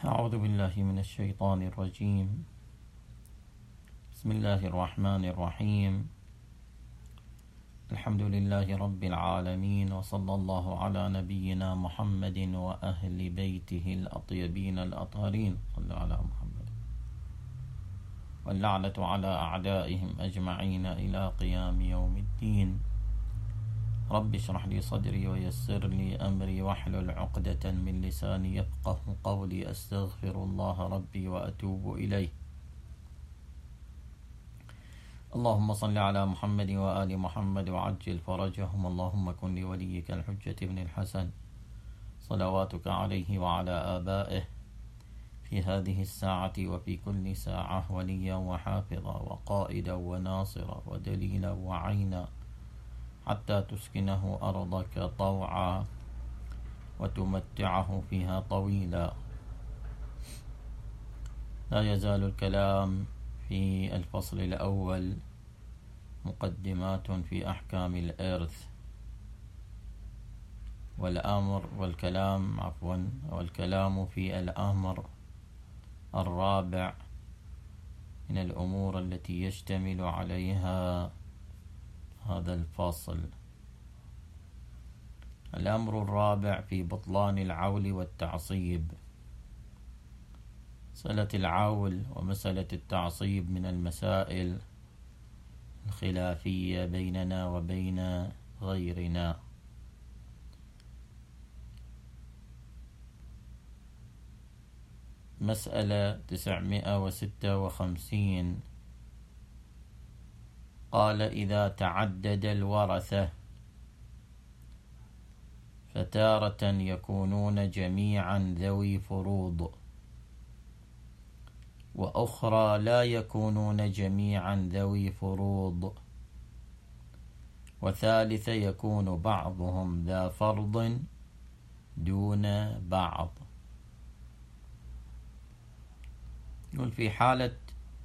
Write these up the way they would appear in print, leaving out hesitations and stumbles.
أعوذ بالله من الشيطان الرجيم. بسم الله الرحمن الرحيم. الحمد لله رب العالمين، وصلى الله على نبينا محمد وأهل بيته الأطيبين الأطهرين. صلى على محمد. واللعنة على أعدائهم أجمعين إلى قيام يوم الدين. رب اشرح لي صدري ويسر لي أمري واحلل عقدة من لساني يفقه قولي. أستغفر الله ربي وأتوب إليه. اللهم صل على محمد وآل محمد وعجل فرجهم. اللهم كن لوليك الحجة ابن الحسن صلواتك عليه وعلى آبائه في هذه الساعة وفي كل ساعة وليا وحافظا وقائدا وناصرا ودليلا وعينا، حتى تسكنه أرضك طوعا وتمتعه فيها طويلا. لا يزال الكلام في الفصل الأول مقدمات في أحكام الإرث والكلام في الأمر الرابع من الأمور التي يشتمل عليها هذا الفصل. الأمر الرابع في بطلان العول والتعصيب. مسألة العول ومسألة التعصيب من المسائل الخلافية بيننا وبين غيرنا. مسألة 956 قال: إذا تعدد الورثة فتارة يكونون جميعا ذوي فروض، وأخرى لا يكونون جميعا ذوي فروض، وثالث يكون بعضهم ذا فرض دون بعض. يقول: في حالة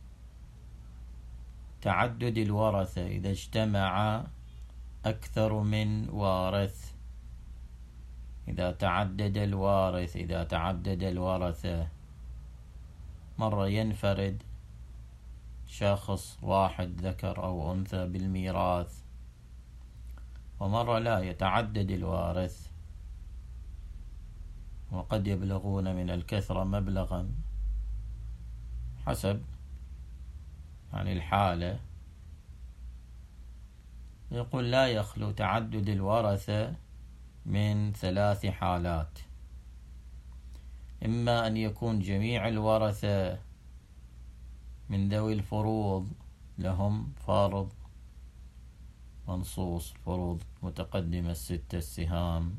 تعدد الورثة، إذا اجتمع أكثر من وارث، إذا تعدد الورثة، مرة ينفرد شخص واحد ذكر أو أنثى بالميراث، ومرة لا يتعدد الوارث، وقد يبلغون من الكثرة مبلغا حسب الحالة. يقول: لا يخلو تعدد الورثة من 3 حالات: إما أن يكون جميع الورثة من ذوي الفروض لهم فرض منصوص، فروض متقدمة 6 السهام،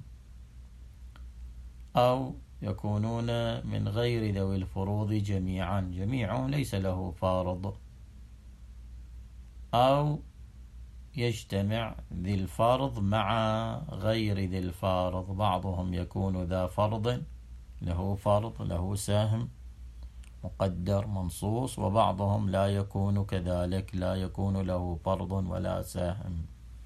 أو يكونون من غير ذوي الفروض جميعهم ليس له فارض، أو يجتمع ذي الفرض مع غير ذي الفارض، بعضهم يكون ذا فرض له سهم مقدر منصوص، وبعضهم لا يكون كذلك، لا يكون له فرض ولا سهم.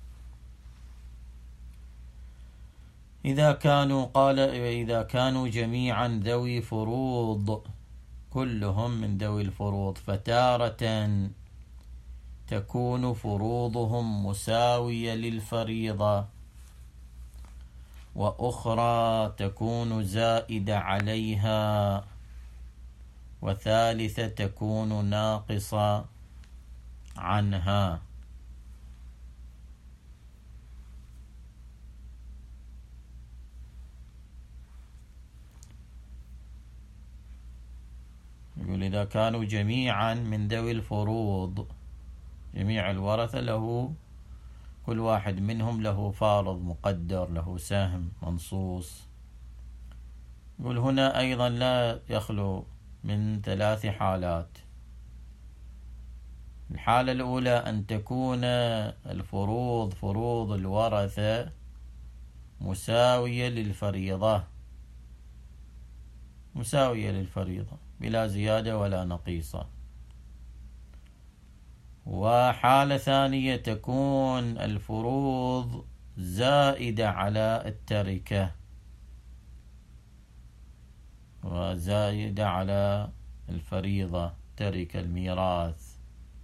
إذا كانوا جميعا ذوي فروض، كلهم من ذوي الفروض، فتارة تكون فروضهم مساوية للفريضة، وأخرى تكون زائدة عليها، وثالثة تكون ناقصة عنها. يقول: إذا كانوا جميعا من ذوي الفروض، جميع الورثة له، كل واحد منهم له فارض مقدر، له سهم منصوص. يقول: هنا أيضا لا يخلو من 3 حالات. الحالة الأولى أن تكون الفروض، فروض الورثة، مساوية للفريضة بلا زيادة ولا نقيصة. وحالة ثانية تكون الفروض زائدة على التركة، وزايدة على الفريضة ترك الميراث.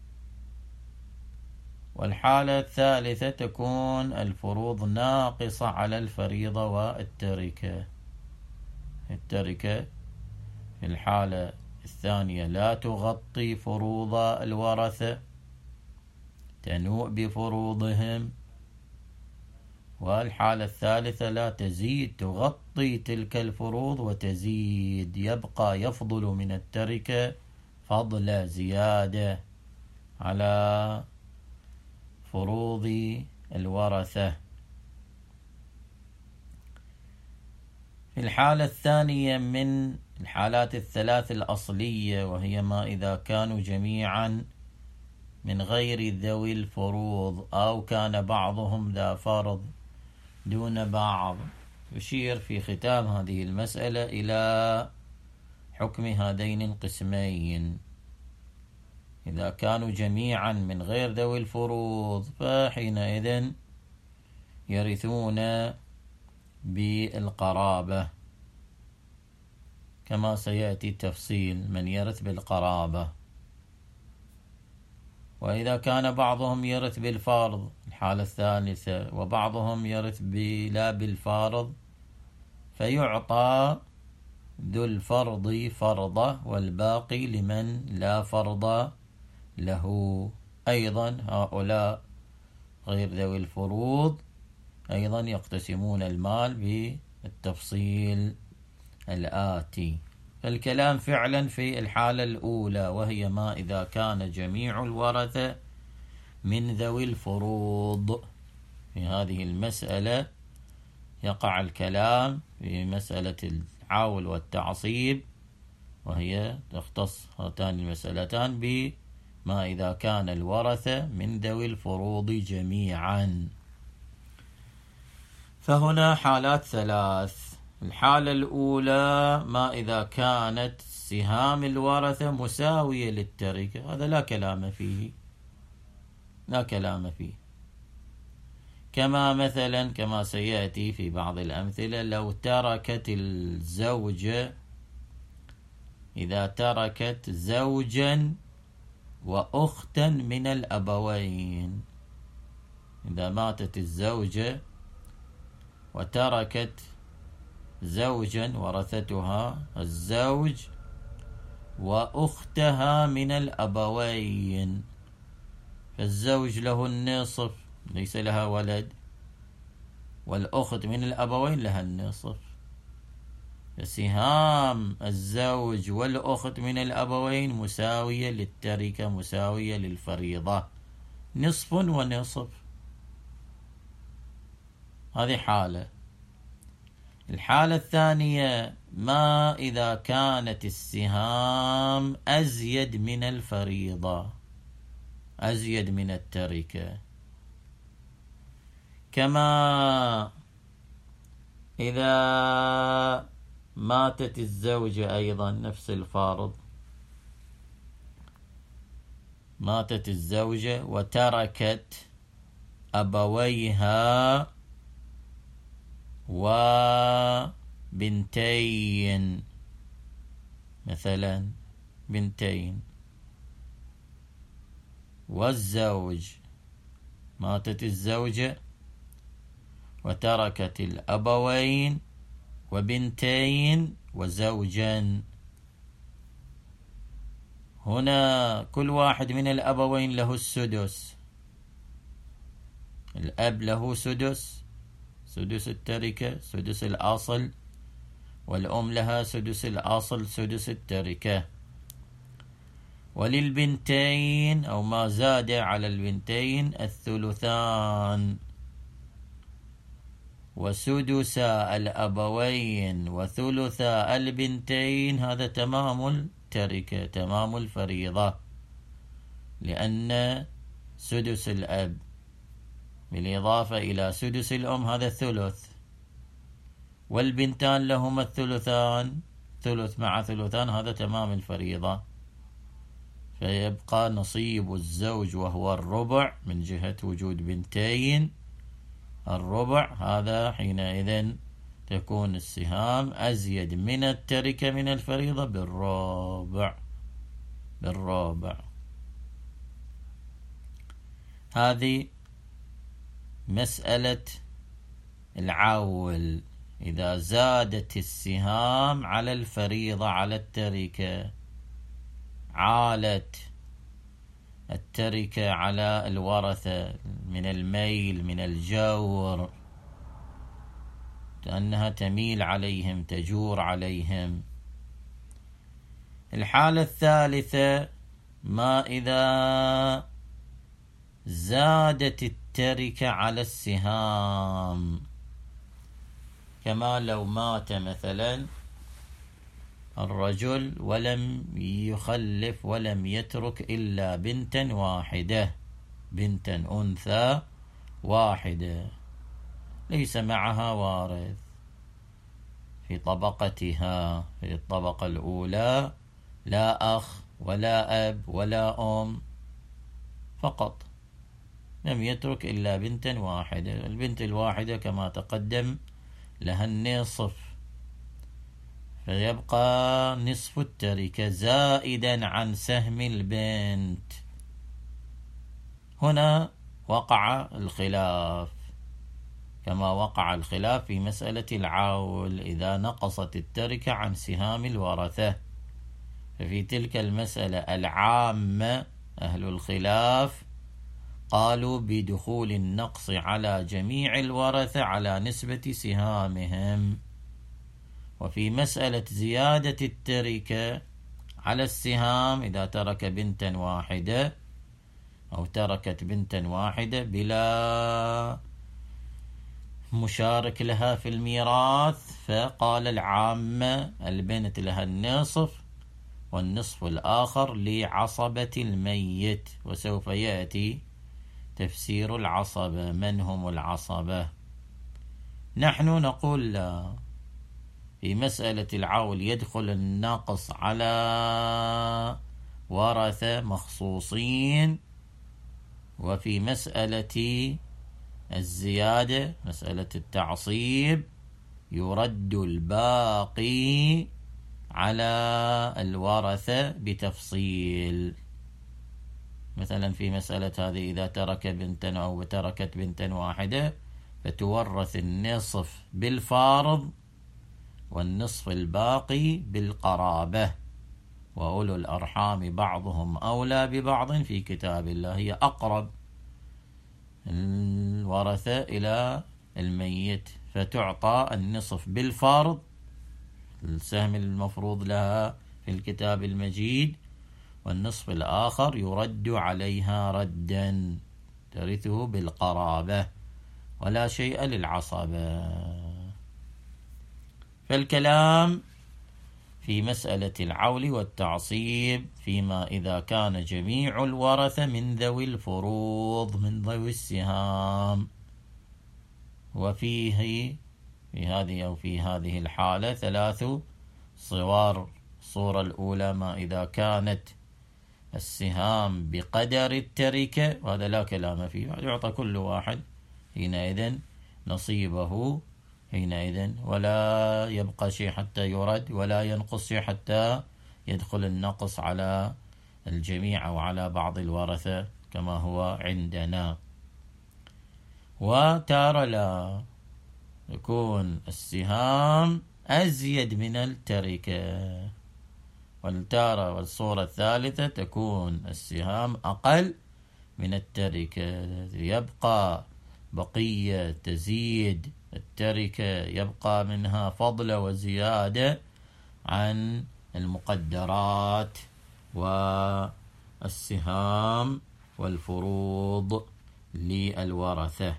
والحالة الثالثة تكون الفروض ناقصة على الفريضة والتركة. التركة في الحالة الثانية لا تغطي فروض الورثة، تنوء بفروضهم. والحالة الثالثة لا تزيد، تغطي تلك الفروض وتزيد، يبقى يفضل من التركة فضل زيادة على فروض الورثة. في الحالة الثانية من الحالات الثلاث الأصلية، وهي ما إذا كانوا جميعا من غير ذوي الفروض أو كان بعضهم ذا فرض دون بعض، يشير في ختام هذه المسألة إلى حكم هذين القسمين. إذا كانوا جميعا من غير ذوي الفروض فحينئذ يرثون بالقرابة، كما سيأتي التفصيل من يرث بالقرابة. وإذا كان بعضهم يرث بالفرض الحالة الثالثة، وبعضهم يرث لا بالفرض، فيعطى ذو الفرض فرضه والباقي لمن لا فرض له. أيضا هؤلاء غير ذوي الفروض أيضا يقتسمون المال بالتفصيل الآتي. فالكلام فعلا في الحالة الأولى، وهي ما إذا كان جميع الورثة من ذوي الفروض. في هذه المسألة يقع الكلام في مسألة العول والتعصيب، وهي تختص هاتان المسألتان بما إذا كان الورثة من ذوي الفروض جميعا. فهنا حالات ثلاث. الحالة الأولى ما إذا كانت سهام الورثة مساوية للتركة، هذا لا كلام فيه، لا كلام فيه. كما مثلا كما سيأتي في بعض الأمثلة، لو تركت الزوجة، إذا تركت زوجا وأختا من الأبوين، إذا ماتت الزوجة وتركت زوجا ورثتها الزوج وأختها من الأبوين، فالزوج له النصف ليس لها ولد، والأخت من الأبوين لها النصف، فسهام الزوج والأخت من الأبوين مساوية للتركة، مساوية للفريضة، نصف ونصف. هذه حالة. الحالة الثانية ما إذا كانت السهام أزيد من الفريضة، أزيد من التركة، كما إذا ماتت الزوجة أيضا نفس الفارض، ماتت الزوجة وتركت أبويها وبنتين، مثلا بنتين، والزوج، ماتت الزوجة وتركت الأبوين وبنتين وزوجا. هنا كل واحد من الأبوين له السدس، الأب له سدس، سدس التركة، سدس الأصل، والأم لها سدس الأصل، سدس التركة. وللبنتين أو ما زاد على البنتين الثلثان، وسدس الأبوين وثلث البنتين، هذا تمام التركة، تمام الفريضة، لأن سدس الأب بالإضافة إلى سدس الأم هذا الثلث، والبنتان لهما الثلثان، ثلث مع ثلثان، هذا تمام الفريضة. فيبقى نصيب الزوج وهو الربع من جهة وجود بنتين، الربع، هذا حينئذ تكون السهام أزيد من التركة من الفريضة بالربع. هذه مسألة العول. إذا زادت السهام على الفريضة على التركة، عالت التركة على الورثة من الميل من الجور، كأنها تميل عليهم تجور عليهم. الحالة الثالثة ما إذا زادت التركة على السهام، كما لو مات مثلا الرجل ولم يخلف ولم يترك إلا بنتا واحدة، بنتا أنثى واحدة، ليس معها وارث في طبقتها، في الطبقة الأولى لا أخ ولا أب ولا أم، فقط لم يترك إلا بنتا واحدة. البنت الواحدة كما تقدم لها النصف، فيبقى نصف التركة زائدا عن سهم البنت. هنا وقع الخلاف كما وقع الخلاف في مسألة العول إذا نقصت التركة عن سهام الورثة. ففي تلك المسألة العامة أهل الخلاف قالوا بدخول النقص على جميع الورثة على نسبة سهامهم. وفي مسألة زيادة التركة على السهام إذا ترك بنتا واحدة أو تركت بنتا واحدة بلا مشارك لها في الميراث، فقال العامة البنت لها النصف والنصف الآخر لعصبة الميت. وسوف يأتي تفسير العصبة، من هم العصبة. نحن نقول لا، في مسألة العول يدخل النقص على ورثة مخصوصين، وفي مسألة الزيادة مسألة التعصيب يرد الباقي على الورثة بتفصيل. مثلا في مسألة هذه إذا ترك بنتا أو تركت بنتا واحدة فتورث النصف بالفارض والنصف الباقي بالقرابة، وأولو الأرحام بعضهم أولى ببعض في كتاب الله، هي أقرب الورثة إلى الميت، فتعطى النصف بالفرض السهم المفروض لها في الكتاب المجيد، والنصف الآخر يرد عليها ردا ترثه بالقرابة ولا شيء للعصبة. فالكلام في مسألة العول والتعصيب فيما إذا كان جميع الورثة من ذوي الفروض من ذوي السهام. وفيه في هذه الحالة ثلاث صور. الصورة الأولى ما إذا كانت السهام بقدر التركة، وهذا لا كلام فيه، يعطى كل واحد حينئذ نصيبه حينئذ، ولا يبقى شيء حتى يرد، ولا ينقص شيء حتى يدخل النقص على الجميع أو على بعض الورثة كما هو عندنا. وتارة لا، يكون السهام أزيد من التركة، والتارة والصورة الثالثة تكون السهام أقل من التركة، يبقى بقية تزيد التركة، يبقى منها فضل وزيادة عن المقدرات والسهام والفروض للورثة.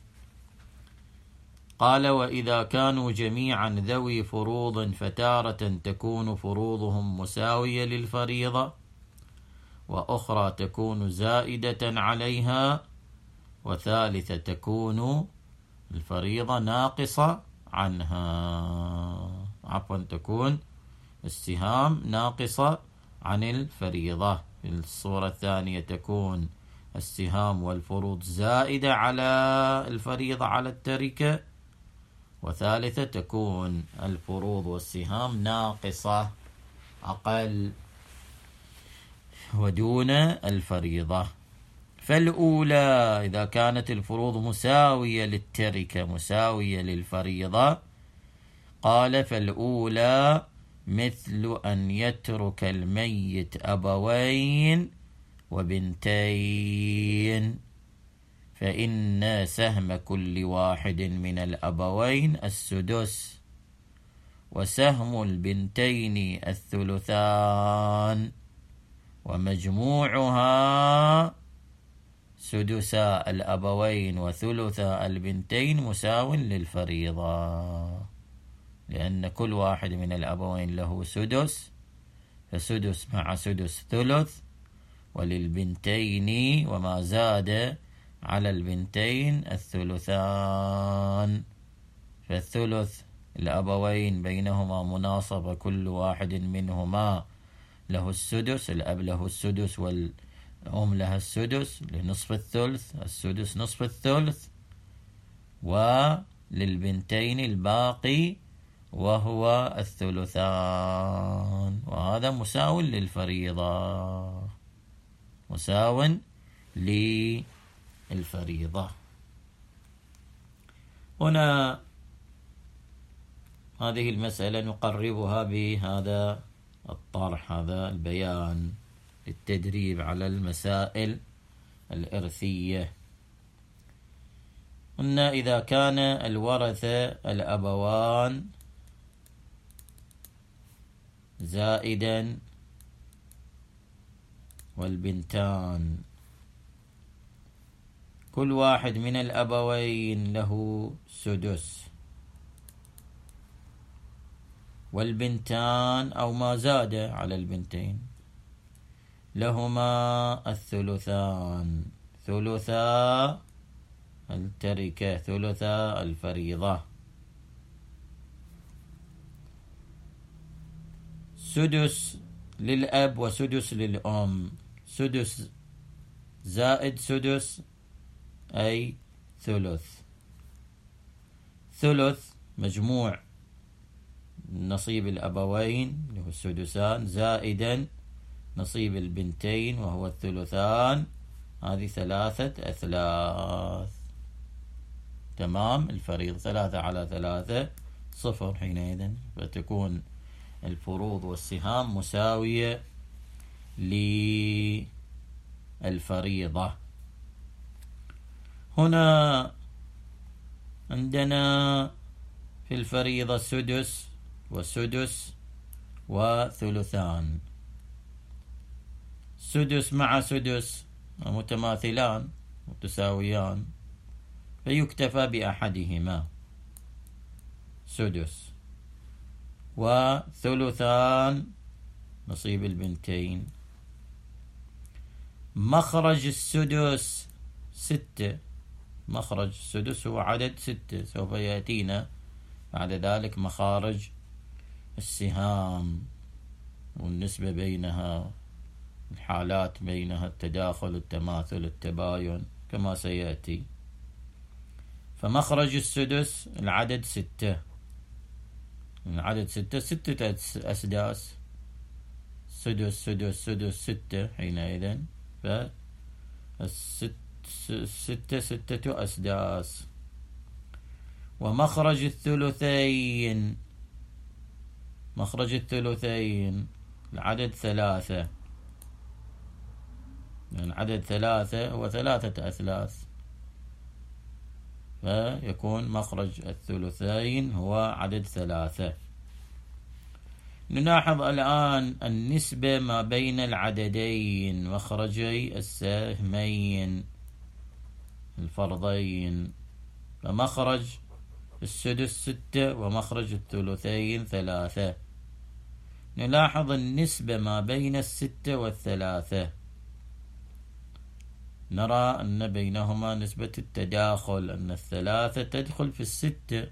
قال: وإذا كانوا جميعا ذوي فروض فتارة تكون فروضهم مساوية للفريضة، وأخرى تكون زائدة عليها، وثالثة تكون الفريضة ناقصة عنها، تكون السهام ناقصة عن الفريضة. في الصورة الثانية تكون السهام والفروض زائدة على الفريضة على التركة، وثالثة تكون الفروض والسهام ناقصة أقل ودون الفريضة. فالأولى إذا كانت الفروض مساوية للتركة مساوية للفريضة، قال فالأولى مثل أن يترك الميت أبوين وبنتين، فإن سهم كل واحد من الأبوين السدس، وسهم البنتين الثلثان، ومجموعها سدسا الأبوين وثلثا البنتين مساو للفريضة، لأن كل واحد من الأبوين له سدس، فسدس مع سدس ثلث، وللبنتين وما زاد على البنتين الثلثان، فالثلث الأبوين بينهما مناصبة، كل واحد منهما له السدس، الأب له السدس والأم لها السدس لنصف الثلث، السدس نصف الثلث، وللبنتين الباقي وهو الثلثان، وهذا مساو للفريضة، مساو للفريضة. هنا هذه المسألة نقربها بهذا الطرح، هذا البيان للتدريب على المسائل الإرثية. قلنا إذا كان الورثة الأبوان زائدا والبنتان، كل واحد من الأبوين له سدس، والبنتان أو ما زاد على البنتين لهما الثلثان، ثلثا التركة ثلثا الفريضة. سدس للأب وسدس للأم، سدس زائد سدس أي ثلث، ثلث مجموع نصيب الأبوين اللي هو السدسان زائدا نصيب البنتين وهو الثلثان، هذه 3 أثلاث. تمام، الفريضة 3 على 3 صفر حينئذ، فتكون الفروض والسهام مساوية للفريضة. هنا عندنا في الفريضة سدس وسدس وثلثان، سدس مع سدس متماثلان متساويان، فيكتفى بأحدهما سدس، وثلثان نصيب البنتين. مخرج السدس 6، مخرج السدس هو عدد 6، سوف يأتينا بعد ذلك مخارج السهام والنسبة بينها، الحالات بينها، التداخل التماثل التباين كما سيأتي. فمخرج السدس العدد 6، العدد 6 أسداس، سدس سدس سدس 6 حينئذ، فالستة 6 أسداس. ومخرج الثلثين، مخرج الثلثين العدد 3، العدد 3 هو 3 أثلاث، فيكون مخرج الثلثين هو عدد 3. نلاحظ الآن النسبة ما بين العددين، مخرجي السهمين الفرضين، فمخرج السدس 6 ومخرج الثلثين 3. نلاحظ النسبة ما بين 6 والثلاثة، نرى أن بينهما نسبة التداخل، أن 3 تدخل في 6،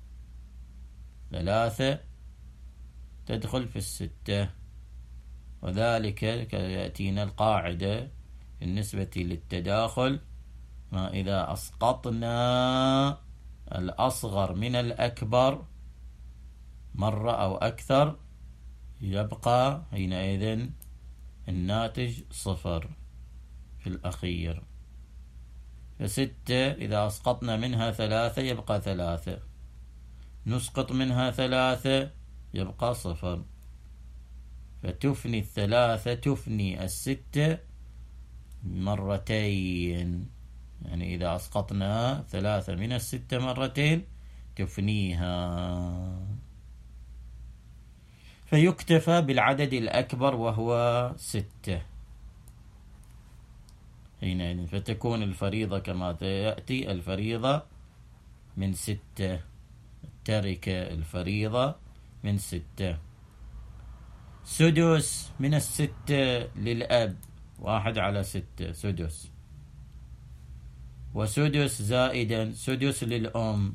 3 تدخل في 6، وذلك يأتينا القاعدة بالنسبة للتداخل، ما إذا أسقطنا الأصغر من الأكبر مرة أو أكثر، يبقى حينئذ الناتج 0 في الأخير. فستة إذا أسقطنا منها 3 يبقى 3، نسقط منها 3 يبقى 0. فتفني 3 تفني 6 مرتين، يعني إذا أسقطنا 3 من 6 مرتين تفنيها، فيكتفى بالعدد الأكبر وهو 6 حينئذ. فتكون الفريضة كما يأتي: الفريضة من 6، التركة الفريضة من 6. سدس من 6 للأب 1/6 سدس، وسدس زائدا سدس للأم،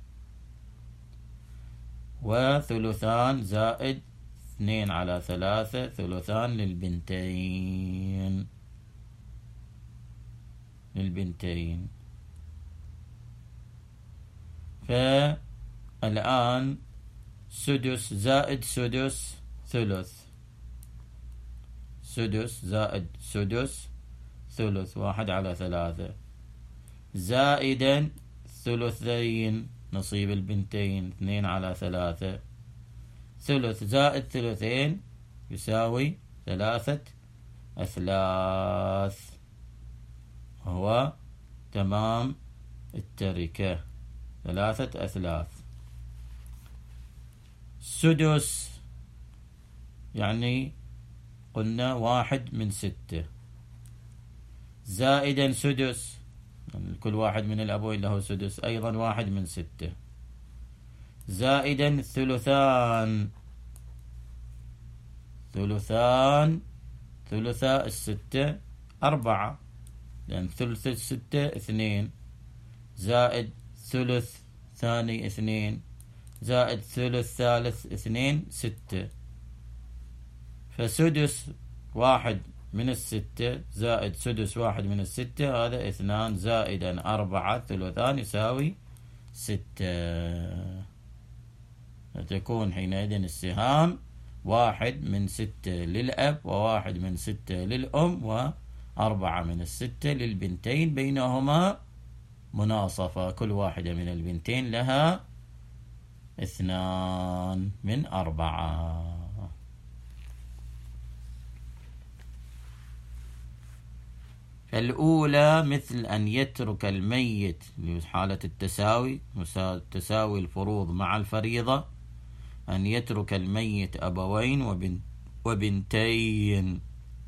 وثلثان زائد 2/3 ثلثان للبنتين. فالآن سدس زائد سدس ثلث، سدس زائد سدس ثلث 1/3، زائدا ثلثين نصيب البنتين 2/3، ثلث زائد ثلثين يساوي 3/3، هو تمام التركة 3/3. سدس يعني قلنا 1/6، زائدا سدس يعني كل واحد من الأبوين له سدس أيضا 1/6، زائدا ثلثان ثلثاء 6 4، لأن ثلث 6 2، زائد ثلث ثاني 2، زائد ثلث ثالث 2 6. فسدس 1/6 زائد سدس 1/6 هذا 2 زائدا 4 ثلثان يساوي 6. فتكون حينئذ السهام 1/6 للأب، و1/6 للأم، و4/6 للبنتين، بينهما مناصفة، كل واحدة من البنتين لها 2/4. الأولى مثل أن يترك الميت لحالة التساوي، تساوي الفروض مع الفريضة، أن يترك الميت أبوين وبنتين،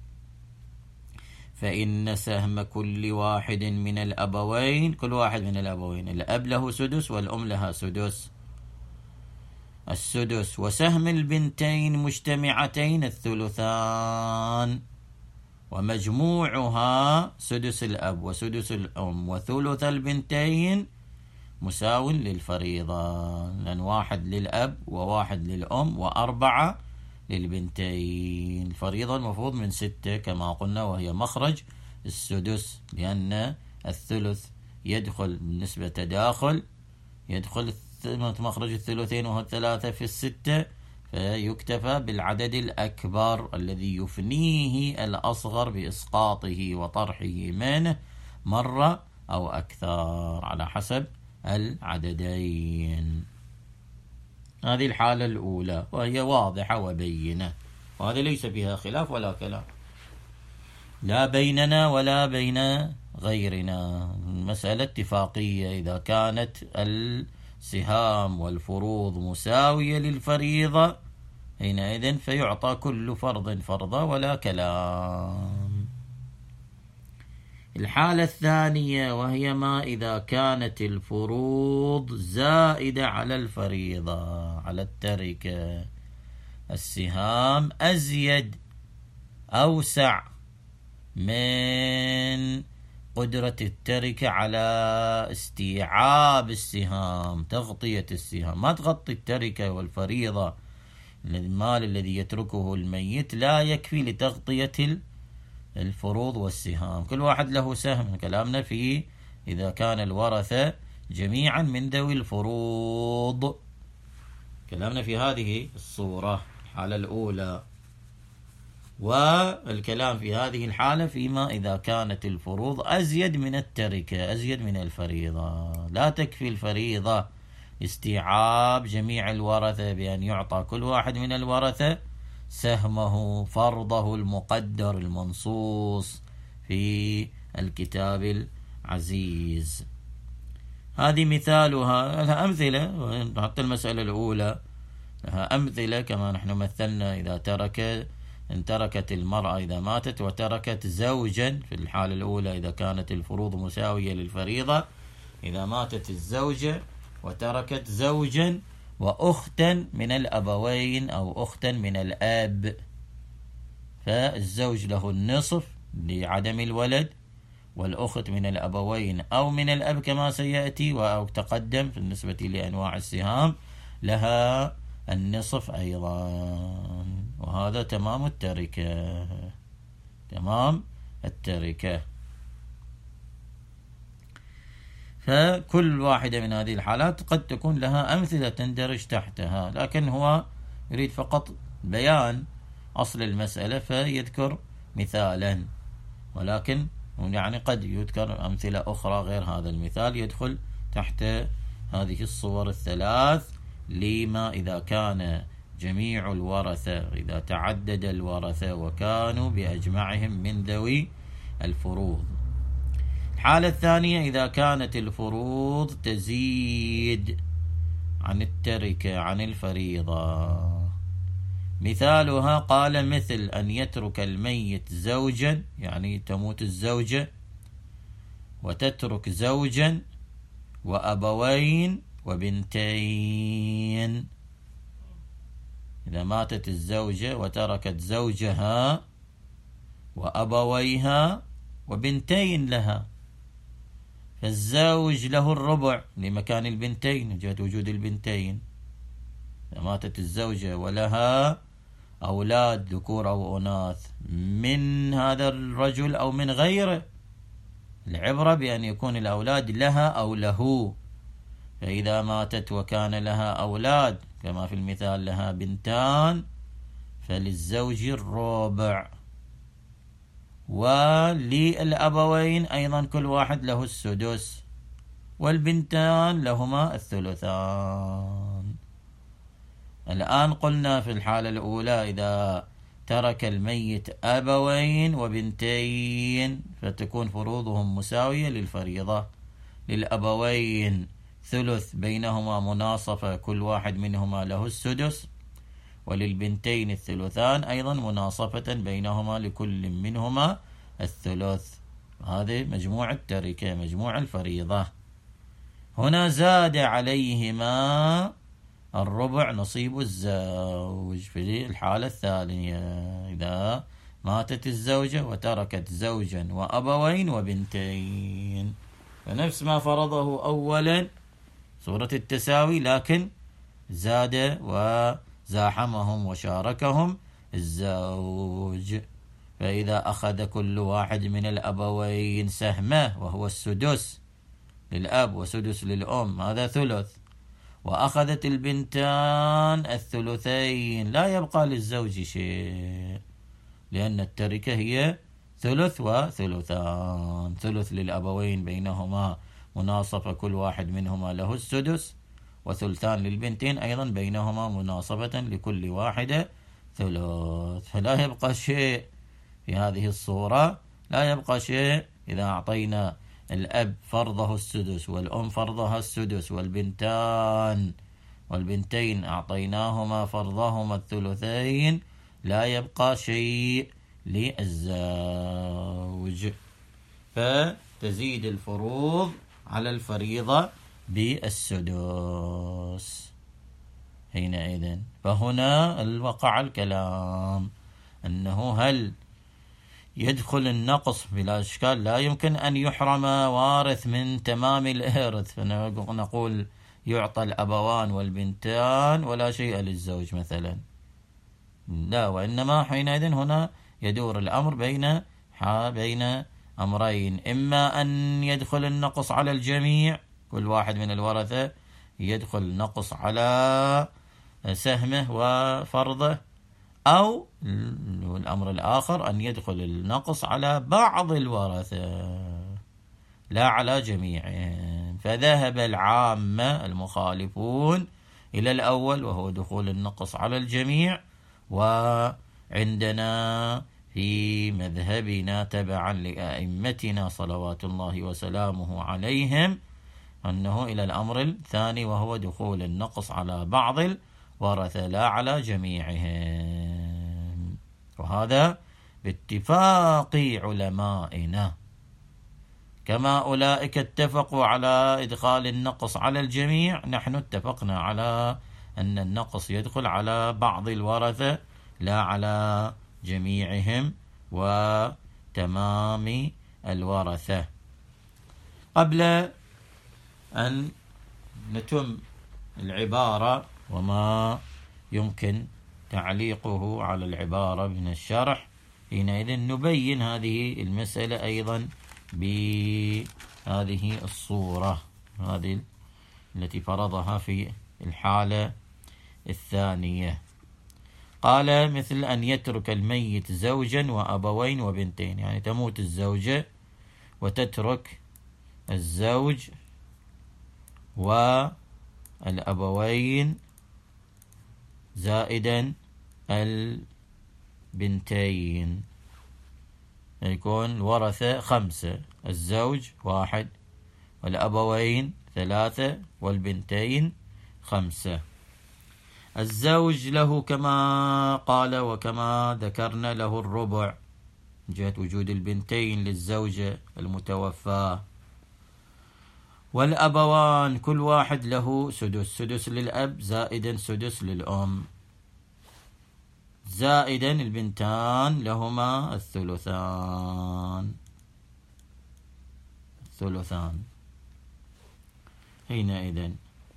فإن سهم كل واحد من الأبوين، كل واحد من الأبوين الأب له سدس والأم لها سدس، السدس، وسهم البنتين مجتمعتين الثلثان، ومجموعها سدس الأب وسدس الأم وثلث البنتين مساو للفريضة، لأن 1 للأب و1 للأم و4 للبنتين. الفريضة المفروض من 6 كما قلنا، وهي مخرج السدس، لأن الثلث يدخل بالنسبة تداخل، يدخل مخرج الثلثين وهو 3 في 6، فيكتفى بالعدد الأكبر الذي يفنيه الأصغر بإسقاطه وطرحه منه مرة أو أكثر على حسب العددين. هذه الحالة الأولى وهي واضحة وبينة، وهذا ليس فيها خلاف ولا كلام، لا بيننا ولا بين غيرنا، مسألة اتفاقية. إذا كانت السهام والفروض مساوية للفريضة حينئذ فيعطى كل فرض فرضا ولا كلام. الحالة الثانية وهي ما إذا كانت الفروض زائدة على الفريضة، على التركة، السهام أزيد أوسع من قدرة التركة على استيعاب السهام، تغطية السهام، ما تغطي التركة والفريضة، المال الذي يتركه الميت لا يكفي لتغطية الفروض والسهام، كل واحد له سهم. كلامنا فيه إذا كان الورثة جميعا من ذوي الفروض. كلامنا في هذه الصورة الحالة الأولى. والكلام في هذه الحالة فيما إذا كانت الفروض أزيد من التركة، أزيد من الفريضة. لا تكفي الفريضة استيعاب جميع الورثة بأن يعطى كل واحد من الورثة سهمه، فرضه المقدر المنصوص في الكتاب العزيز. هذه مثالها، لها أمثلة. حتى المسألة الأولى لها أمثلة كما نحن مثلنا. إن تركت المرأة إذا ماتت وتركت زوجا، في الحالة الأولى إذا كانت الفروض مساوية للفريضة، إذا ماتت الزوجة وتركت زوجا وأختا من الأبوين أو أختا من الأب، فالزوج له النصف لعدم الولد، والأخت من الأبوين أو من الأب كما سيأتي أو تقدم بالنسبة لأنواع السهام لها النصف أيضا. وهذا تمام التركة، تمام التركة. فكل واحدة من هذه الحالات قد تكون لها أمثلة تندرج تحتها، لكن هو يريد فقط بيان أصل المسألة فيذكر مثالا، ولكن يعني قد يذكر أمثلة أخرى غير هذا المثال يدخل تحت هذه الصور الثلاث. لما إذا كان جميع الورثة، إذا تعدد الورثة وكانوا بأجمعهم من ذوي الفروض. الحالة الثانية إذا كانت الفروض تزيد عن التركة، عن الفريضة. مثالها قال مثل أن يترك الميت زوجا، يعني تموت الزوجة وتترك زوجا وأبوين وبنتين. إذا ماتت الزوجة وتركت زوجها وأبويها وبنتين لها، فالزوج له الربع لمكان البنتين، جهة وجود البنتين. إذا ماتت الزوجة ولها أولاد ذكور أو أناث من هذا الرجل أو من غيره، العبرة بأن يكون الأولاد لها أو له. فإذا ماتت وكان لها أولاد كما في المثال لها بنتان، فللزوج الربع، وللأبوين أيضا كل واحد له السدس، والبنتان لهما الثلثان. الآن قلنا في الحالة الأولى إذا ترك الميت أبوين وبنتين فتكون فروضهم مساوية للفريضة. للأبوين ثلث بينهما مناصفة، كل واحد منهما له السدس، وللبنتين الثلثان أيضا مناصفة بينهما لكل منهما الثلث. هذه مجموع التركة، مجموع الفريضة. هنا زاد عليهما الربع نصيب الزوج في الحالة الثانية إذا ماتت الزوجة وتركت زوجا وأبوين وبنتين، فنفس ما فرضه أولا صورة التساوي، لكن زاد وزاحمهم وشاركهم الزوج. فإذا أخذ كل واحد من الأبوين سهمه وهو السدس للأب وسدس للأم، هذا ثلث، وأخذت البنتان الثلثين، لا يبقى للزوج شيء، لأن التركة هي ثلث وثلثان. ثلث للأبوين بينهما مناصفة كل واحد منهما له السدس، وثلثان للبنتين أيضا بينهما مناصفة لكل واحدة ثلث. فلا يبقى شيء في هذه الصورة، لا يبقى شيء. إذا أعطينا الأب فرضه السدس والأم فرضها السدس والبنتين أعطيناهما فرضهما الثلثين، لا يبقى شيء للزوج. فتزيد الفروض على الفريضة بالسدس حينئذ. فهنا وقع الكلام أنه هل يدخل النقص بلا إشكال، لا يمكن أن يحرم وارث من تمام الإرث، فنقول يعطى الأبوان والبنتان ولا شيء للزوج مثلا، لا. وإنما حينئذ هنا يدور الأمر بين أمرين: إما أن يدخل النقص على الجميع كل واحد من الورثة يدخل نقص على سهمه وفرضه، أو الأمر الآخر أن يدخل النقص على بعض الورثة لا على جميعهم. فذهب العامة المخالفون إلى الأول وهو دخول النقص على الجميع، وعندنا في مذهبنا تبعا لأئمتنا صلوات الله وسلامه عليهم أنه إلى الأمر الثاني وهو دخول النقص على بعض الورثة لا على جميعهم، وهذا باتفاق علمائنا. كما أولئك اتفقوا على إدخال النقص على الجميع، نحن اتفقنا على أن النقص يدخل على بعض الورثة لا على جميعهم وتمام الورثة. قبل أن نتم العبارة وما يمكن تعليقه على العبارة من الشرح، حينئذ نبين هذه المسألة أيضا بهذه الصورة، هذه التي فرضها في الحالة الثانية. قال: مثل أن يترك الميت زوجا وأبوين وبنتين، يعني تموت الزوجة وتترك الزوج والأبوين زائدا البنتين، يكون الورثة 5، الزوج 1 والأبوين 3 والبنتين 5. الزوج له كما قال وكما ذكرنا له الربع من جهة وجود البنتين للزوجة المتوفاة، والأبوان كل واحد له سدس للأب زائدا سدس للأم، زائدا البنتان لهما الثلثان. حينئذ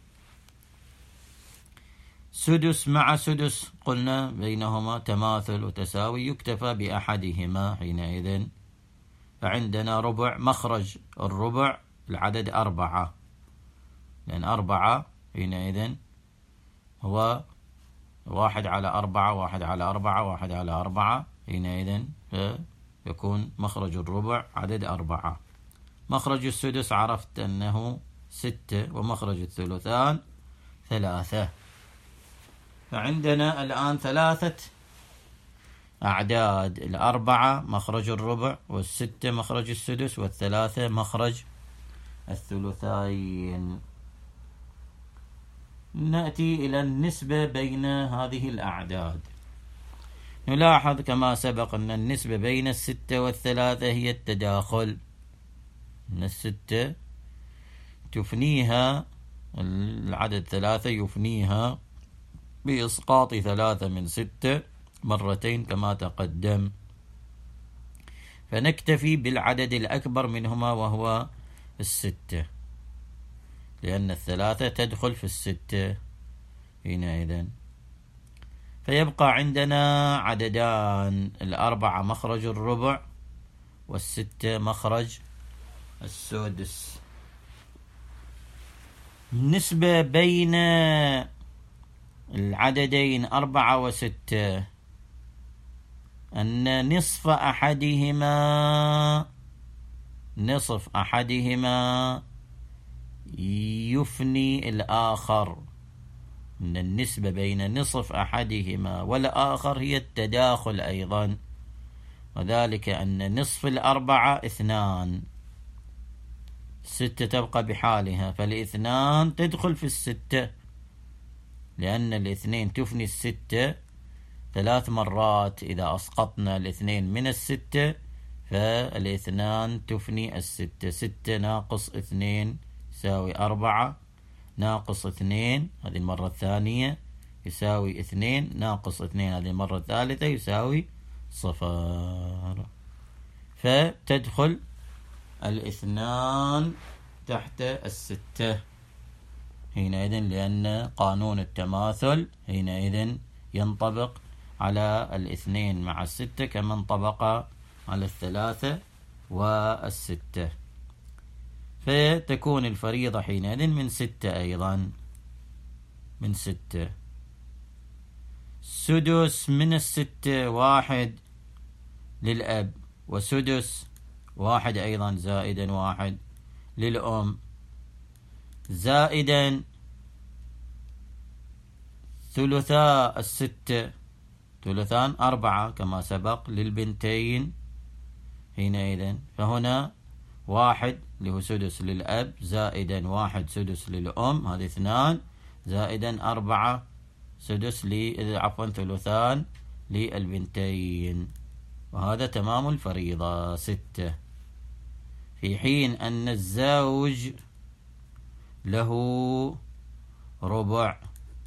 سدس مع سدس قلنا بينهما تماثل وتساوي، يكتفى بأحدهما حينئذ. فعندنا ربع، مخرج الربع العدد 4، لأن 4 حينئذ هو 1 على 4 1 على 4 1 على 4، حينئذ فيكون مخرج الربع عدد 4. مخرج السدس عرفت أنه 6، ومخرج الثلثان 3. فعندنا الآن 3 أعداد، 4 مخرج الربع، 6 مخرج السدس، 3 مخرج الثلثين. نأتي إلى النسبة بين هذه الأعداد. نلاحظ كما سبق أن النسبة بين 6 و3 هي التداخل، أن 6 تفنيها العدد 3 يفنيها بإسقاط 3 من 6 مرتين كما تقدم، فنكتفي بالعدد الأكبر منهما وهو 6، لأن 3 تدخل في 6 حينئذ. فيبقى عندنا عددان، 4 مخرج الربع، 6 مخرج السدس. النسبة بين العددين 4 و6 أن نصف أحدهما يفني الآخر. أن النسبة بين نصف أحدهما والآخر هي التداخل أيضا، وذلك أن نصف 4 2، 6 تبقى بحالها، فال2 تدخل في 6، لأن 2 تفني 6 3 مرات. إذا أسقطنا 2 من 6 فال2 تفني 6. 6 ناقص 2 يساوي 4، ناقص 2 هذه المرة الثانية يساوي 2، ناقص 2 هذه المرة الثالثة يساوي 0. فتدخل 2 تحت 6 حينئذ، لأن قانون التماثل حينئذ ينطبق على 2 مع 6 كما انطبق على 3 و6. فتكون الفريضة حينئذ من 6 أيضا، من 6. سدس من 6 1 للأب، وسدس 1 أيضا زائدا 1 للأم، زائدا ثلثاء 6 ثلثان 4 كما سبق للبنتين حينئذ. فهنا 1 اللي هو سدس للأب، زائدا 1 سدس للأم، هذه 2، زائدا 4 سدس عفوا ثلثان للبنتين، وهذا تمام الفريضة 6. في حين أن الزوج له ربع،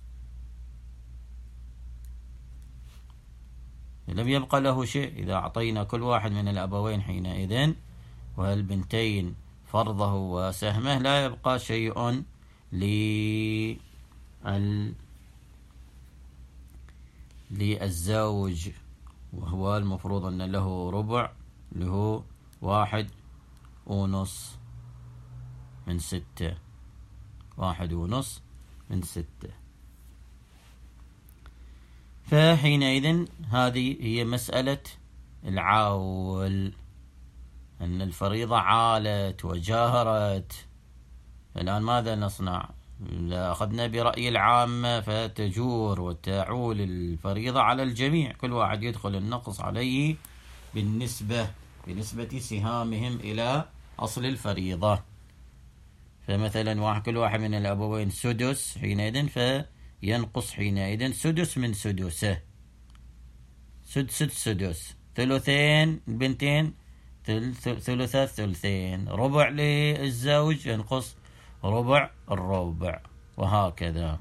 لم يبقى له شيء. إذا أعطينا كل واحد من الأبوين حينئذ والبنتين فرضه وسهمه، لا يبقى شيء للزوج، وهو المفروض أن له ربع، له 1.5 من 6، 1.5 من 6. فحينئذ هذه هي مسألة العول، أن الفريضة عالت وجاهرت. الآن ماذا نصنع؟ إذا أخذنا برأي العامة فتجور وتعول الفريضة على الجميع، كل واحد يدخل النقص عليه بنسبة سهامهم إلى أصل الفريضة. فمثلا كل واحد من الأبوين سدس حينئذ، فينقص حينئذ سدس من سدسه، سدس، ثلثين البنتين ثلث الثلثين، ربع للزوج ينقص ربع الربع، وهكذا.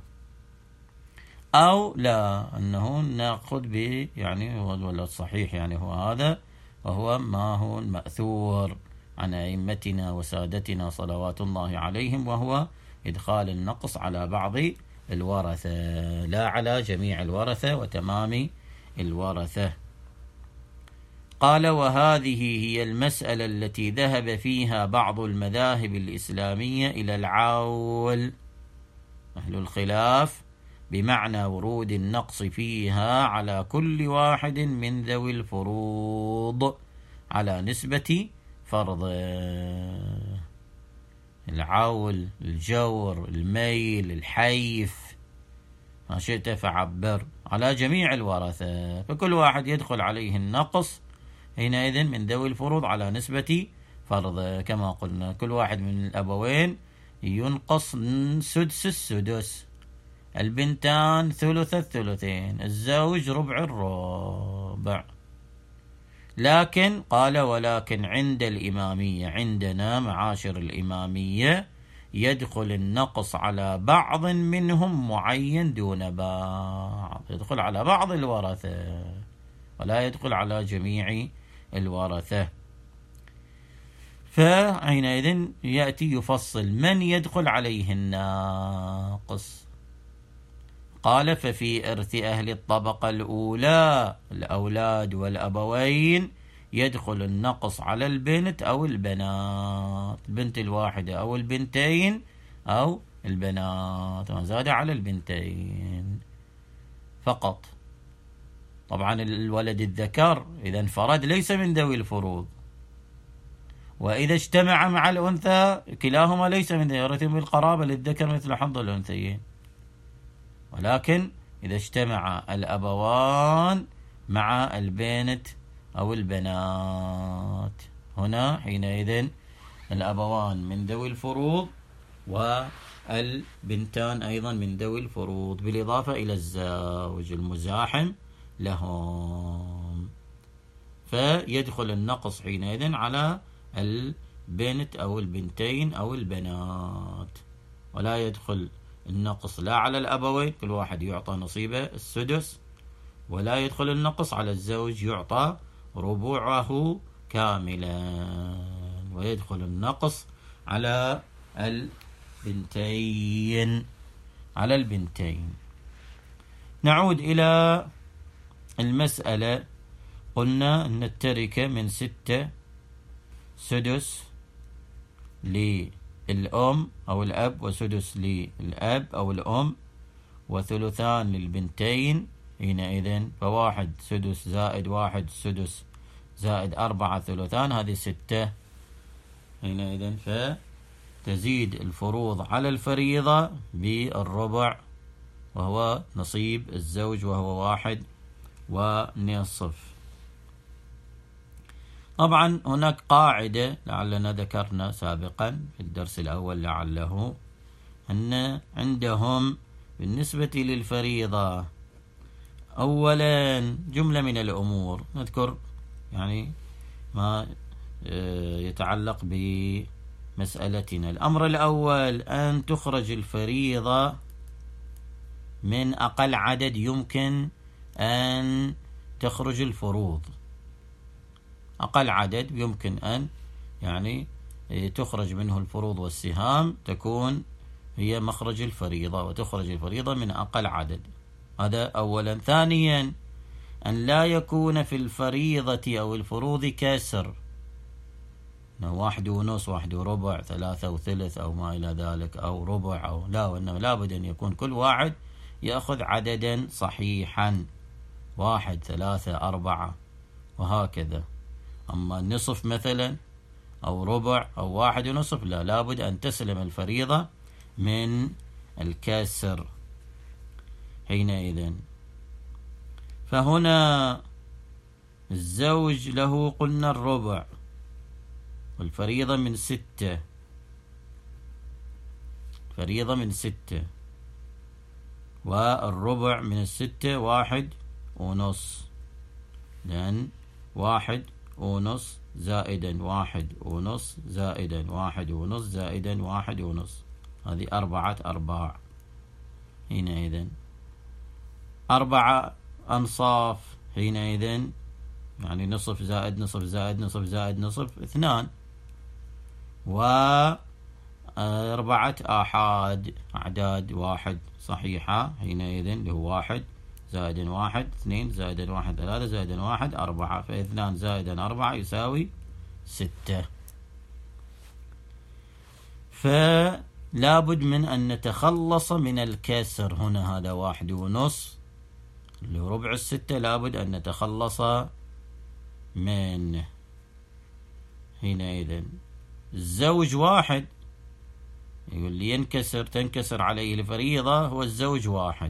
أو لا، أنه نأخذ يعني ولا الصحيح يعني هو هذا، وهو ما هو المأثور عن أئمتنا وسادتنا صلوات الله عليهم، وهو إدخال النقص على بعض الورثة لا على جميع الورثة وتمام الورثة. قال: وهذه هي المسألة التي ذهب فيها بعض المذاهب الإسلامية إلى العول، أهل الخلاف، بمعنى ورود النقص فيها على كل واحد من ذوي الفروض على نسبة فرضه. العول، الجور، الميل، الحيف، ما شئت فعبر، على جميع الورثة، فكل واحد يدخل عليه النقص حينئذ من ذوي الفروض على نسبة فرضه. كما قلنا كل واحد من الأبوين ينقص سدس السدس، البنتان ثلث الثلثين، الزوج ربع الربع. لكن قال: ولكن عند الإمامية، عندنا معاشر الإمامية، يدخل النقص على بعض منهم معين دون بعض، يدخل على بعض الورثة ولا يدخل على جميع الورثة. فحينئذ يأتي يفصل من يدخل عليه الناقص. قال: ففي إرث أهل الطبقة الأولى الأولاد والأبوين يدخل النقص على البنت أو البنات، البنت الواحدة أو البنتين أو البنات، ما زاد على البنتين فقط. طبعا الولد الذكر إذا انفرد ليس من ذوي الفروض، وإذا اجتمع مع الأنثى كلاهما ليس من ذوي، يرث بالقرابة للذكر مثل حظ الأنثيين. ولكن إذا اجتمع الأبوان مع البنت أو البنات، هنا حينئذ الأبوان من ذوي الفروض والبنتان أيضا من ذوي الفروض، بالإضافة إلى الزوج المزاحم لهم. فيدخل النقص حينئذ على البنت أو البنتين أو البنات، ولا يدخل النقص لا على الأبوين، كل واحد يعطى نصيبه السدس، ولا يدخل النقص على الزوج يعطى ربعه كاملا، ويدخل النقص على البنتين. نعود إلى المسألة. قلنا أن التركة من 6 سدس للأم أو الأب وسدس للأب أو الأم وثلثان للبنتين. حينئذ فواحد سدس زائد واحد سدس زائد 4 ثلثان، هذه 6. حينئذ فتزيد الفروض على الفريضة بالربع، وهو نصيب الزوج وهو 1.5. طبعا هناك قاعدة لعلنا ذكرنا سابقا في الدرس الأول لعله، أن عندهم بالنسبة للفريضة أولا جملة من الأمور، نذكر يعني ما يتعلق بمسألتنا. الأمر الأول أن تخرج الفريضة من أقل عدد يمكن أن تخرج الفروض. أقل عدد يمكن أن يعني تخرج منه الفروض والسهام تكون هي مخرج الفريضة، وتخرج الفريضة من أقل عدد. هذا أولا. ثانيا أن لا يكون في الفريضة أو الفروض كسر، 1.5 1.4 3 وثلث أو ما إلى ذلك أو ربع أو لا، وإنما لابد أن يكون كل واحد يأخذ عددا صحيحا، 1 3 4 وهكذا. أما النصف مثلا أو ربع أو 1.5 لا، لابد أن تسلم الفريضة من الكسر. حينئذ فهنا الزوج له قلنا الربع، والفريضة من 6، فريضة من 6، والربع من 6 1.5، لأن 1.5 زائدا 1.5 زائدا 1.5 زائدا 1.5، هذه 4 أرباع. حينئذ 4 أنصاف، حينئذ يعني نصف زائد نصف زائد نصف زائد نصف 2، و4 آحاد أعداد 1 صحيحة. حينئذ اللي هو 1 زائد 1 2 زائد 1 3 زائد 1 4، ف2 زائد 4 يساوي 6. فلا بد من أن نتخلص من الكسر هنا، هذا 1.5 اللي هو ربع 6، لا بد أن نتخلص منه. حينئذ الزوج 1 يقول لي تنكسر عليه الفريضة هو الزوج 1.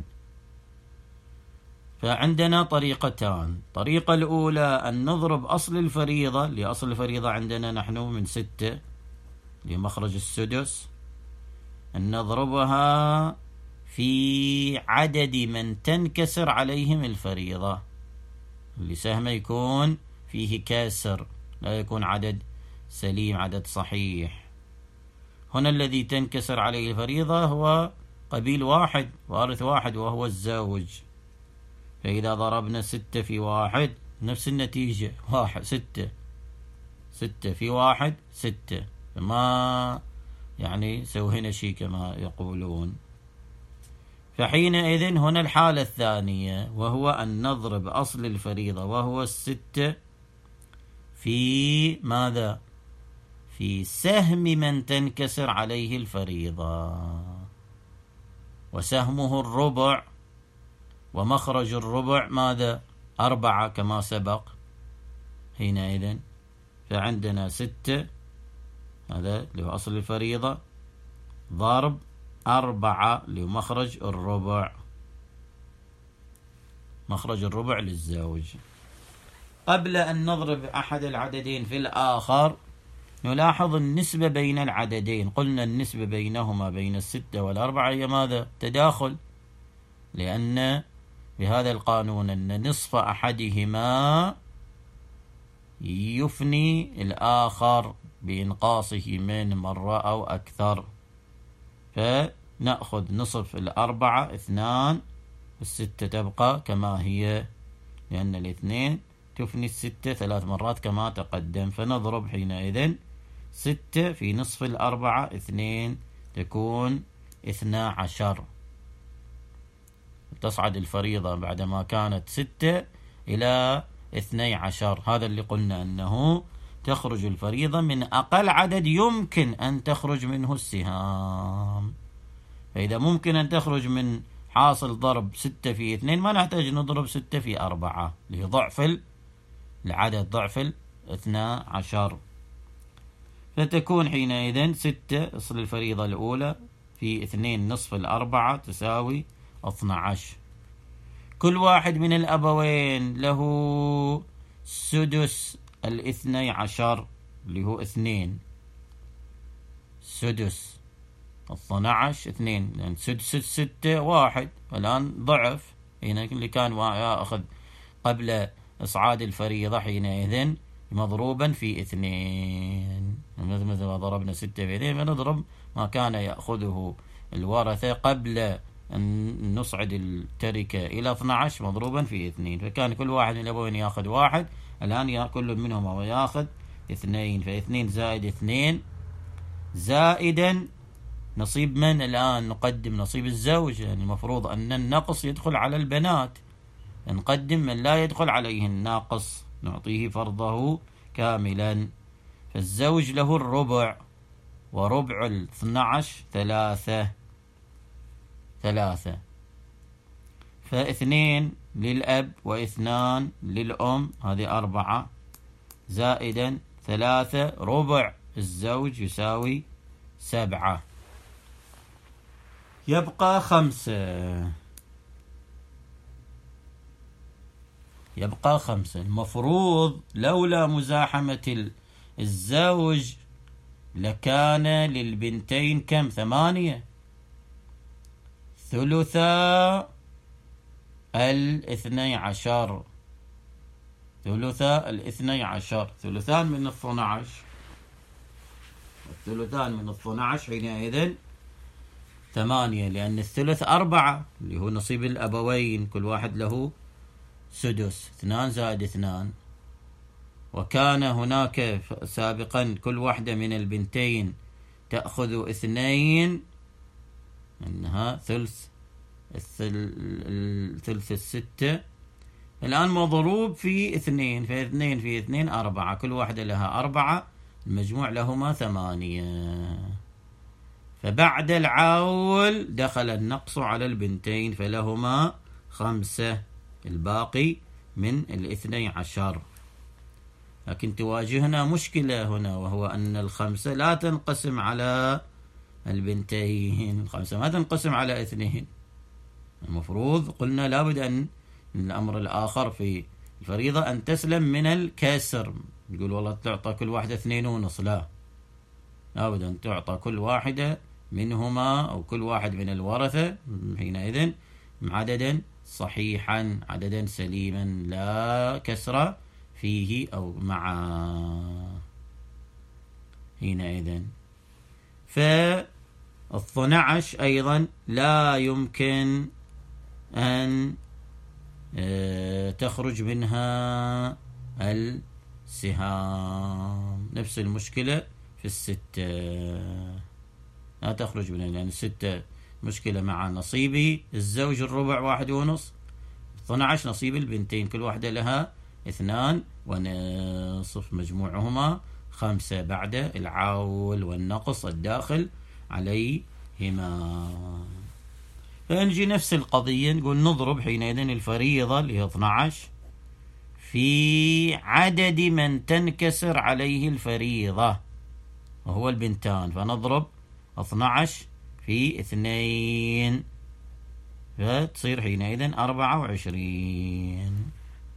فعندنا طريقتان. الطريقة الأولى أن نضرب أصل الفريضة، لأصل الفريضة عندنا نحن من 6 لمخرج السدس، أن نضربها في عدد من تنكسر عليهم الفريضة، اللي سهمه يكون فيه كاسر، لا يكون عدد سليم عدد صحيح. هنا الذي تنكسر عليه الفريضة هو قبيل 1 وارث 1 وهو الزوج. فإذا ضربنا 6 في 1 نفس النتيجة، 6 في 1 6، فما يعني سوينا شيء كما يقولون. فحينئذ هنا الحالة الثانية، وهو أن نضرب أصل الفريضة وهو 6 في ماذا؟ في سهم من تنكسر عليه الفريضة، وسهمه الربع، ومخرج الربع ماذا؟ 4 كما سبق. حينئذ فعندنا 6 هذا اللي هو أصل الفريضة ضرب 4 اللي هو مخرج الربع، مخرج الربع للزوج. قبل أن نضرب أحد العددين في الآخر نلاحظ النسبة بين العددين. قلنا النسبة بينهما بين 6 و4 هي ماذا؟ تداخل، لأن بهذا القانون أن نصف أحدهما يفني الآخر بإنقاصه من مرة أو أكثر. فنأخذ نصف 4 2، والستة تبقى كما هي، لأن 2 تفني 6 3 مرات كما تقدم. فنضرب حينئذ 6 في نصف 4 2 تكون 12، تصعد الفريضة بعدما كانت 6 إلى 12. هذا اللي قلنا أنه تخرج الفريضة من أقل عدد يمكن أن تخرج منه السهام. فإذا ممكن أن تخرج من حاصل ضرب 6 في 2 ما نحتاج نضرب 6 في 4، اللي هي ضعف العدد، ضعف 12. فتكون حينئذ 6 أصل الفريضة الأولى في 2 نصف 4 تساوي 12. كل واحد من الأبوين له سدس 12 اللي هو 2. سدس 12 2، لأن سدس 6 1، الآن ضعف. هنا اللي كان يأخذ قبل إصعاد الفريضة حينئذ مضروبا في 2، مثل ما ضربنا 6 في 2 فنضرب ما كان يأخذه الورثة قبل أن نصعد التركة إلى 12 مضروبا في 2. فكان كل واحد من الأبوين يأخذ 1، الآن كل منهم هو يأخذ 2. ف2 زائد 2 زائدا نصيب من الآن؟ نقدم نصيب الزوج، يعني المفروض أن النقص يدخل على البنات، نقدم من لا يدخل عليه الناقص، نعطيه فرضه كاملا. فالزوج له الربع، وربع 12 3. ف2 للأب و2 للأم، هذه 4 زائدا 3 ربع الزوج يساوي 7. يبقى 5. المفروض لولا مزاحمة الزوج لكان للبنتين كم؟ 8. ثلثا 12. ثلثان من 12. الثلثان من 12 حينئذ 8، لأن الثلث 4 اللي هو نصيب الأبوين، كل واحد له سدس، 2 زائد 2. وكان هناك سابقا كل واحدة من البنتين تأخذ 2، إنها ثلث 6، الآن مضروب في 2، ف2 في 2 4، كل واحدة لها 4، المجموع لهما 8. فبعد العول دخل النقص على البنتين فلهما 5، الباقي من 12. لكن تواجهنا مشكلة هنا، وهو أن 5 لا تنقسم على البنتين، 5 ما تنقسم على 2. المفروض قلنا لابد أن الأمر الآخر في الفريضة أن تسلم من الكسر. يقول والله تعطى كل واحدة 2.5، لا، لابد أن تعطى كل واحدة منهما أو كل واحد من الورثة حينئذ عددا صحيحا، عددا سليما لا كسر فيه أو مع حينئذ. ف12 أيضا لا يمكن أن تخرج منها السهام، نفس المشكلة في 6 لا تخرج منها، لأن 6 مشكلة مع نصيبي الزوج الربع 1.5، 12 نصيب البنتين كل واحدة لها 2.5، مجموعهما 5 بعد العول والنقص الداخل عليهما. فنجي نفس القضية، نقول نضرب حينئذ الفريضة اللي هي 12 في عدد من تنكسر عليه الفريضة وهو البنتان، فنضرب 12 في 2 فتصير حينئذ 24.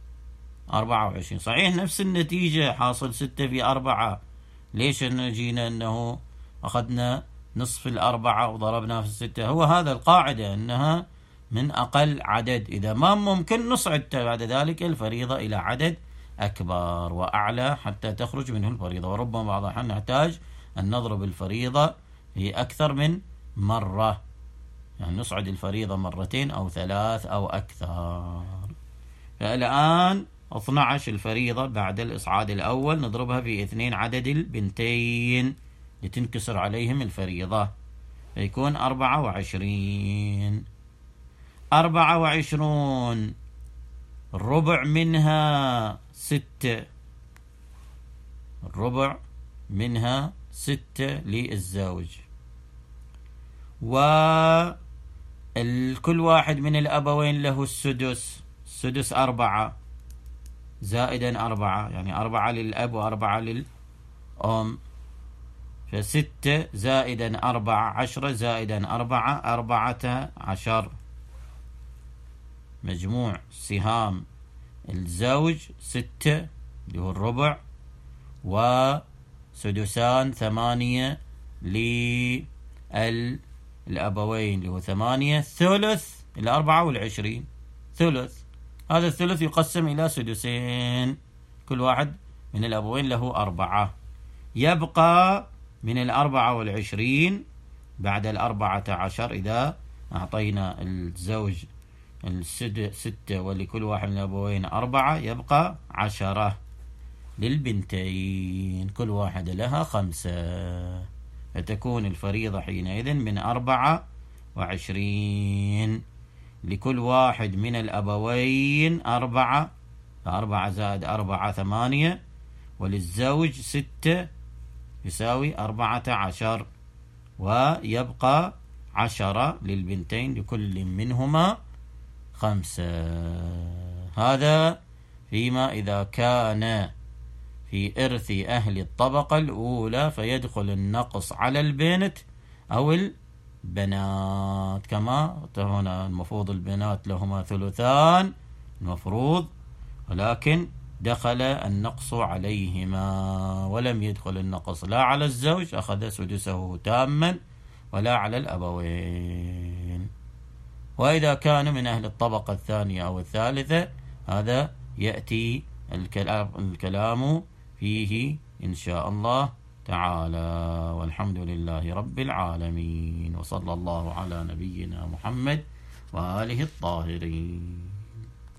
صحيح نفس النتيجة، حاصل 6 في 4. ليش جينا أنه أخذنا نصف 4 وضربناه في 6؟ هو هذا القاعدة، أنها من أقل عدد، إذا ما ممكن نصعد بعد ذلك الفريضة إلى عدد أكبر وأعلى حتى تخرج منه الفريضة. وربما بعض الأحيان نحتاج أن نضرب الفريضة في أكثر من مرة، يعني نصعد الفريضة 2 أو 3 أو أكثر. فالآن 12 الفريضة بعد الإصعاد الأول نضربها في 2 عدد البنتين لتنكسر عليهم الفريضة، فيكون 24. 24 الربع منها 6، الربع منها 6 للزوج. وكل واحد من الأبوين له السدس. السدس 4 زائدا 4، يعني 4 للأب و4 للأم. ف6 زائدا 4 10 زائدا 4 14. مجموع سهام الزوج 6 اللي هو الربع، وسدسان 8 للأبوين اللي هو 8. ثلث 24 ثلث. هذا الثلث يقسم إلى سدسين، كل واحد من الأبوين له 4. يبقى من 24 بعد 14 إذا أعطينا الزوج 6 ولكل واحد من الأبوين 4 يبقى 10 للبنتين، كل واحدة لها 5. فتكون الفريضة حينئذ من 24 لكل واحد من الأبوين 4. 4 زائد 4 8، وللزوج 6 يساوي 14، ويبقى 10 للبنتين لكل منهما 5. هذا فيما إذا كان في إرث أهل الطبقة الأولى، فيدخل النقص على البنت أو البنات. كما هنا المفروض البنات لهما ثلثان المفروض، ولكن دخل النقص عليهما ولم يدخل النقص لا على الزوج أخذ سدسه تاما ولا على الأبوين. وإذا كان من أهل الطبقة الثانية أو الثالثة هذا يأتي الكلام فيه إن شاء الله تعالى. والحمد لله رب العالمين، وصلى الله على نبينا محمد وآله الطاهرين.